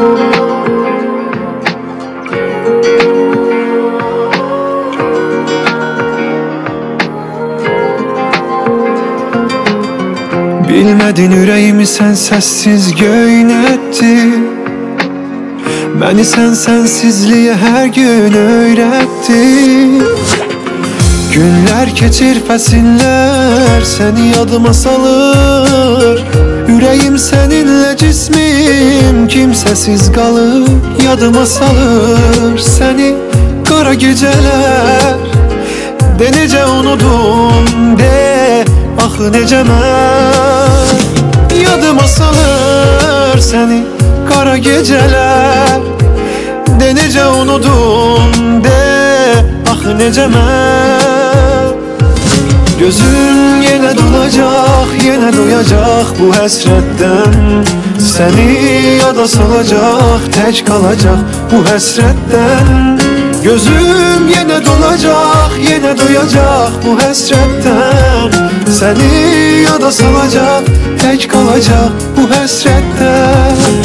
Bilmədin ürəyimi sən səssiz göynətdi. Məni sən sənsizliyə hər gün öyrətdi. Günlər keçir, fəsillər səni yadıma salır. Ürəyim səninlə, cismim kimsəsiz qalır. Yadıma salır səni qara gecələr. De necə unudum, de axı necə mən. Yadıma salır səni qara gecələr. De necə unudum, de axı necə mən. Gözüm yenə dolacaq, yenə doyacaq bu həsrətdən. Səni yada salacaq, tək qalacaq bu həsrətdən. Gözüm yenə dolacaq, yenə doyacaq bu həsrətdən. Səni yada salacaq, tək qalacaq bu həsrətdən.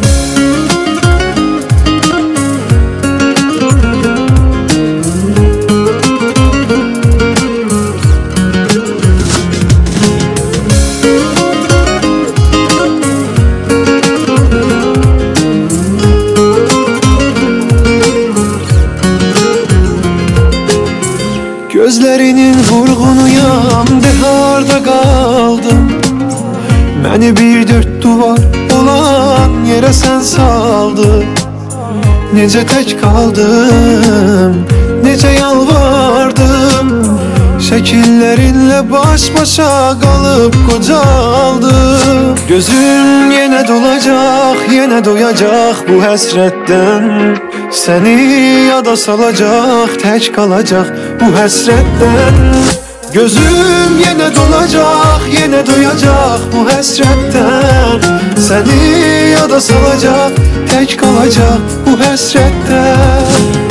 Gözlərinin vurğunuyam, de harda qaldım. Məni bir dörd duvar olan yerə sən saldın. Necə tək qaldım, necə yalvardım. Şəkillərinlə baş-başa qalıb qocaldım. Gözüm yenə dolacaq, yenə doyacaq bu həsrətdən. Səni yada salacaq, tək qalacaq bu həsrətdən. Gözüm yenə dolacaq, yenə doyacaq bu həsrətdən. Səni yada salacaq, tək qalacaq bu həsrətdən.